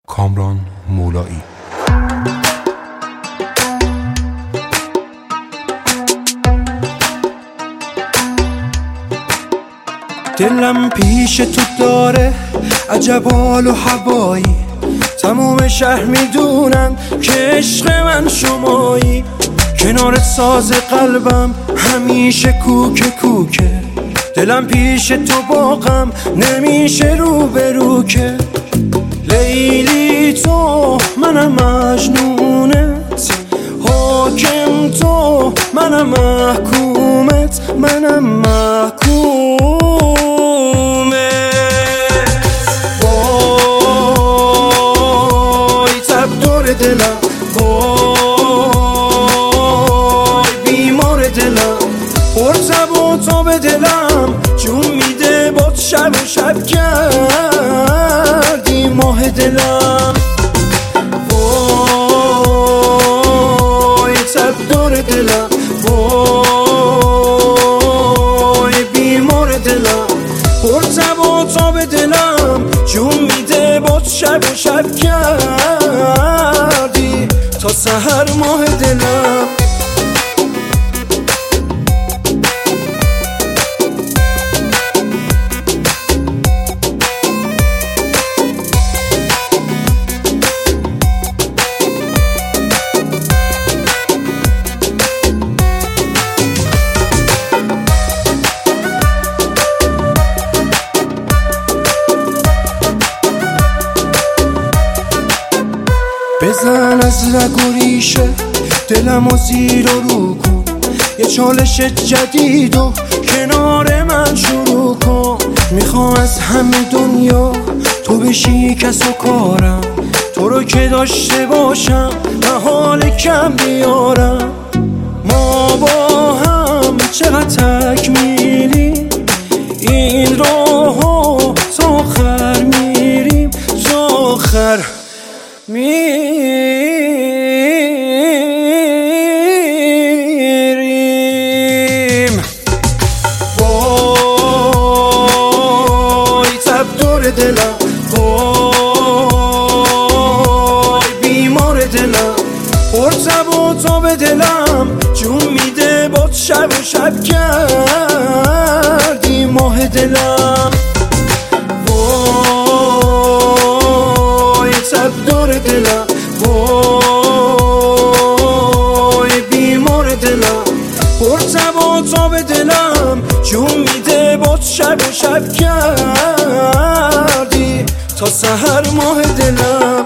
کامران مولایی. دلم پیش تو داره عجب حال و هوایی، تموم شهر میدونن که عشق من شمایی. کنار ساز قلبم همیشه کوکه کوکه، دلم پیش تو باغم نمیشه رو به رو که. لیلی تو منم مجنونت، حاکم تو منم محکومت، منم محکومت. وای تب دور دلم، وای بیمار دلم، پرتب و تاب دلم جون میده باد شب و شب کردی ماه دلم. وای تب دور دلم، وای بیمار دلم، پرتب و تاب دلم جون میده باد شب و شب کردی تا سحر ماه دلم. بزن از رگ و ریشه دلم و زیر و رو کن، یه چالش جدید و کنار من شروع کن. میخوام از همه دنیا تو بشی کس و کارم، تو رو که داشته باشم و حال کم بیارم. ما با هم چقدر تکمیلیم، این راهو تا آخر میریم، تا آخر میریم. وای تب دور دلم، وای بیمار دلم، پرتب و تاب دلم جون میده باد شب و شب کردی ماه دلم. تب دور دلم، وای بیمار دلم، پرتب و تاب دلم جون میده باد شب و شب کردی تا سحر ماه دلم.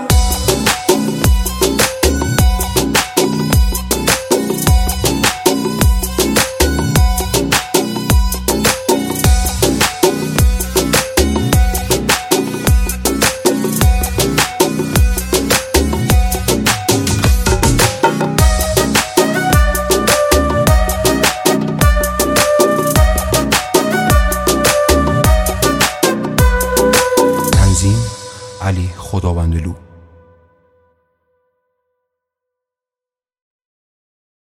علی خداوندلو.